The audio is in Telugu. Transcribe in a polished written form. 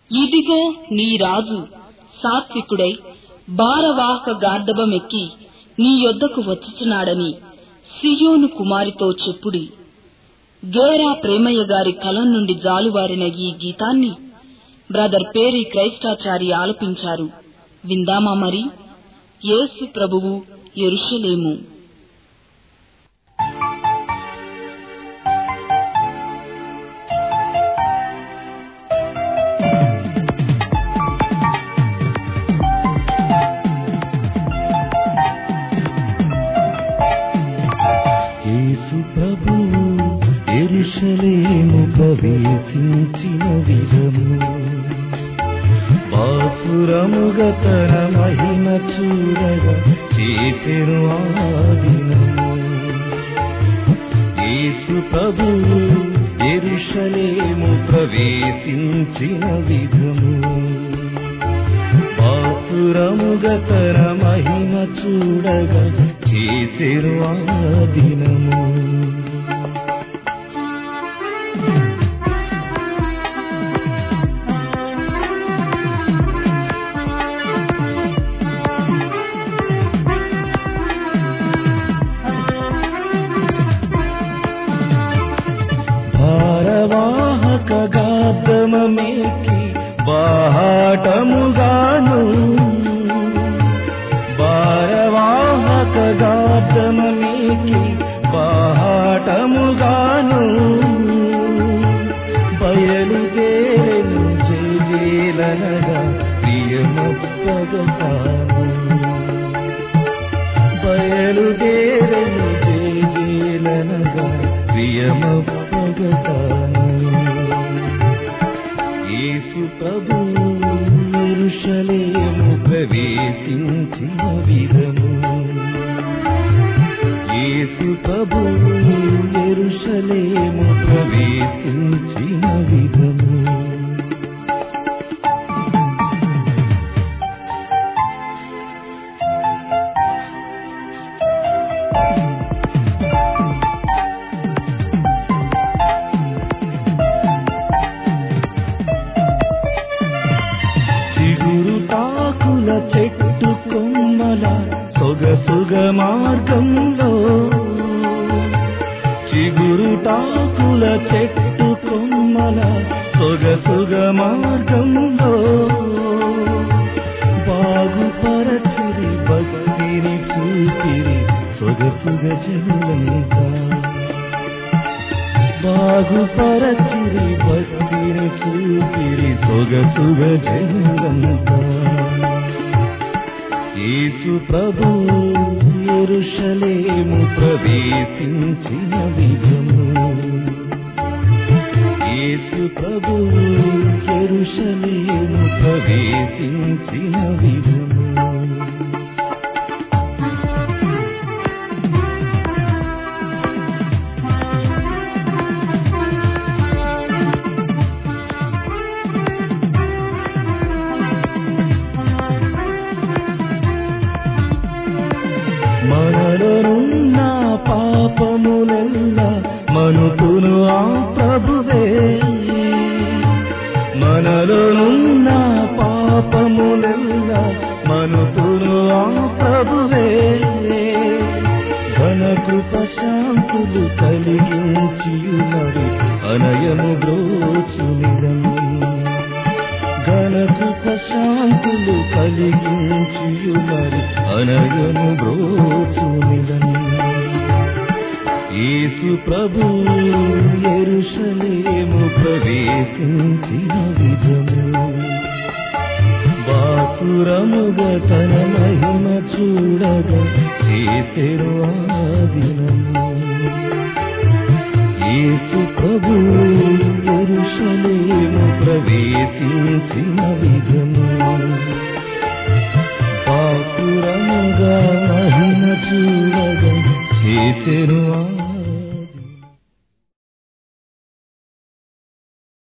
ఇదిగో నీ రాజు సాత్వికుడై భారవాహక గార్ధబమెక్కి నీ యొద్దకు వచ్చుచున్నాడని సియోను కుమారితో చెప్పుడి. గేరా ప్రేమయ్య గారి కలం నుండి జాలువారిన ఈ గీతాన్ని బ్రదర్ పేరి క్రైస్టాచారి ఆలపించారు. విందామా మరి? యేసు ప్రభువు యెరూషలేము. యేసు ప్రభువు యెరూషలేము ప్రవేశించిన విధము, బాసురముగా తన మహిమ చూడగా చేసెను ఆ దినము. యేసు ప్రభువు యెరూషలేము ప్రవేశించిన విధము, బాసురముగా తన మహిమ చూడగా చేసెను ఆ దినము. భారవాహక గార్ధబమెక్కి బాహాటముగాను, భారవాహక గార్ధబమెక్కి బాహాటముగాను, బయలుదేరెను జేజేలనగా ప్రియమొప్పగతాను, బయలుదేరెను జేజేలనగా ప్రియమొప్పగతాను. యేసు ప్రభువు యెరూషలేము ప్రవేశించిన విధము, యేసు ప్రభువు యెరూషలేము ప్రవేశించిన విధము. చిగురుటాకుల చెట్టు కొమ్మల సొగసుగ మార్గంలో, చిగురుటాకుల చెట్టు కొమ్మల సొగసుగ మార్గంలో, బాగుపరచిరి భక్తిని చూపిరి సొగసుగ జనులంతా, బాగుపరచిరి భక్తిని చూపిరి సొగసుగ జనులంతా. యేసు ప్రభువు యెరూషలేము ప్రవేశించిన విధము, యేసు ప్రభువు యెరూషలేము ప్రవేశించిన విధము. మనలోనున్న పాపములెల్లా మనుతును ఆ ప్రభువే, మనలోనున్న పాపములెల్లా మనుతును ఆ ప్రభువే, ఘనకృప శాంతులు కలిగించియున్నది అనయము బ్రోచునిదము, ఘనకృప శాంతులు కలిగించియున్నది అనయము బ్రోచునిదము. యేసు ప్రభువు యెరూషలేము ప్రవేశించిన విధము, బాసురముగా తన మహిమ చూడగా చేసెను ఆ దినము. యేసు ప్రభువు యెరూషలేము ప్రవేశించిన విధము.